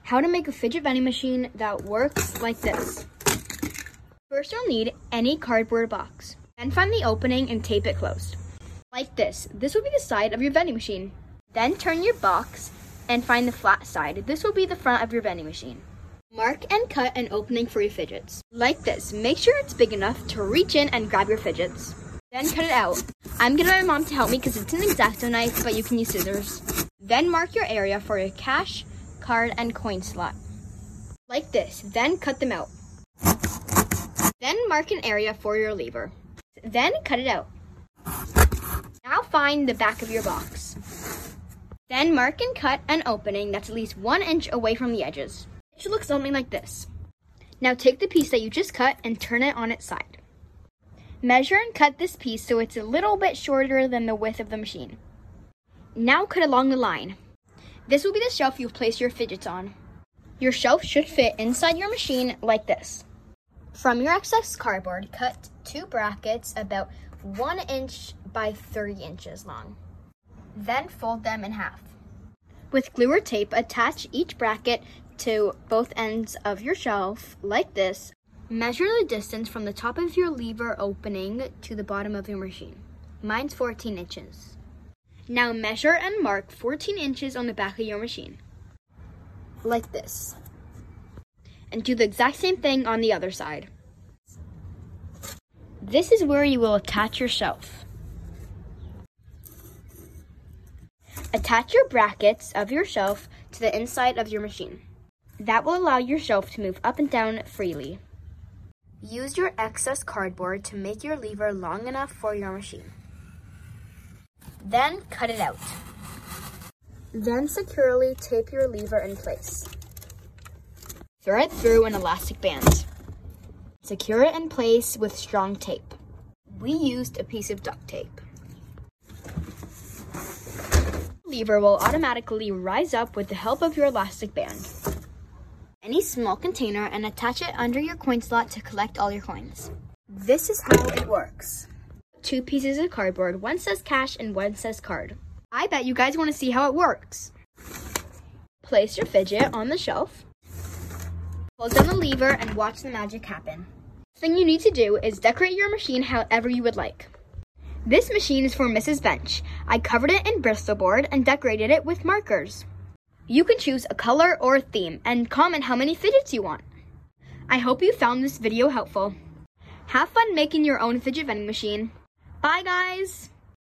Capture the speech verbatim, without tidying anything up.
how to make a fidget vending machine that works like this. First, you'll need any cardboard box. Then find the opening and tape it closed. Like this. This will be the side of your vending machine. Then turn your box and find the flat side. This will be the front of your vending machine. Mark and cut an opening for your fidgets. Like this. Make sure it's big enough to reach in and grab your fidgets. Then cut it out. I'm getting my mom to help me because it's an X-Acto knife, but you can use scissors. Then mark your area for your cash, card, and coin slot. Like this. Then cut them out. Then mark an area for your lever. Then cut it out. Now find the back of your box. Then mark and cut an opening that's at least one inch away from the edges. It should look something like this. Now take the piece that you just cut and turn it on its side. Measure and cut this piece so it's a little bit shorter than the width of the machine. Now cut along the line. This will be the shelf you'll place your fidgets on. Your shelf should fit inside your machine like this. From your excess cardboard, cut two brackets about one inch by three inches long. Then fold them in half. With glue or tape, attach each bracket to both ends of your shelf like this. Measure the distance from the top of your lever opening to the bottom of your machine. Mine's fourteen inches. Now measure and mark fourteen inches on the back of your machine. Like this. And do the exact same thing on the other side. This is where you will attach your shelf. Attach your brackets of your shelf to the inside of your machine. That will allow your shelf to move up and down freely. Use your excess cardboard to make your lever long enough for your machine. Then cut it out. Then securely tape your lever in place. Thread through an elastic band. Secure it in place with strong tape. We used a piece of duct tape. The lever will automatically rise up with the help of your elastic band. Any small container and attach it under your coin slot to collect all your coins. This is how it works. Two pieces of cardboard, one says cash and one says card. I bet you guys want to see how it works. Place your fidget on the shelf. Hold down the lever and watch the magic happen. The thing you need to do is decorate your machine however you would like. This machine is for Missus Bench. I covered it in Bristol board and decorated it with markers. You can choose a color or a theme and comment how many fidgets you want. I hope you found this video helpful. Have fun making your own fidget vending machine. Bye guys!